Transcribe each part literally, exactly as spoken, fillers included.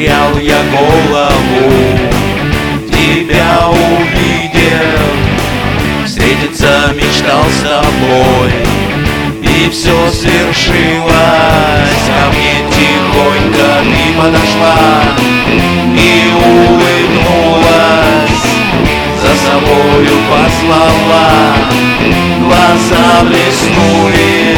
потерял я голову, тебя увидел, встретиться мечтал с тобой, и все свершилось. Ко мне тихонько ты подошла и улыбнулась, за собою послала, глаза блеснули.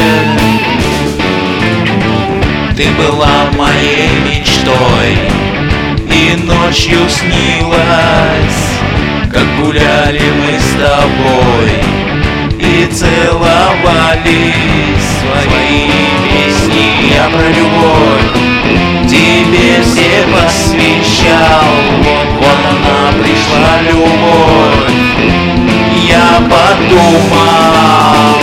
Ты была моей мечтой, и ночью снилась, как гуляли мы с тобой и целовались. Свои песни я про любовь тебе все посвящал. Вот, вот она пришла, любовь, я подумал.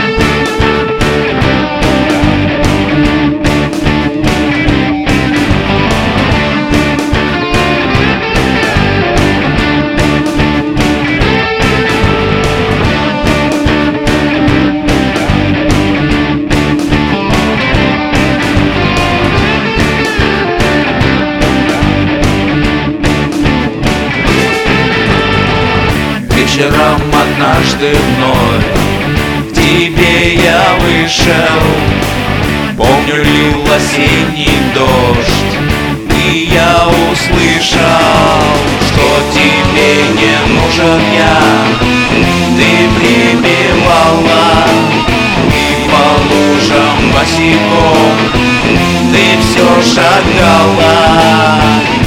Вечером однажды вновь к тебе я вышел, помню, лил осенний дождь, и я услышал, что тебе не нужен я. Ты прибивала, и по лужам босиком ты все шагала.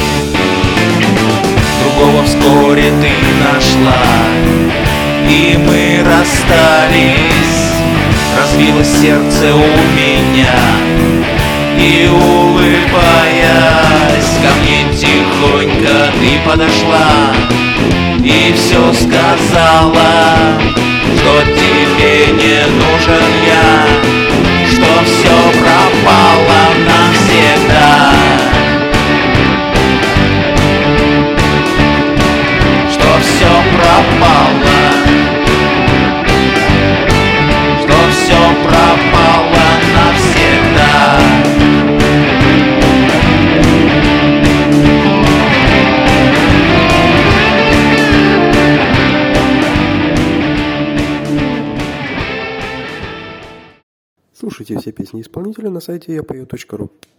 Другого вскоре ты нашла, и мы расстались. Разбилось сердце у меня, и улыбаясь, ко мне тихонько ты подошла и все сказала, что тебе не нужен я, что все пропало навсегда. Все пропало, что все пропало навсегда. Слушайте все песни исполнителя на сайте я пою точка ру.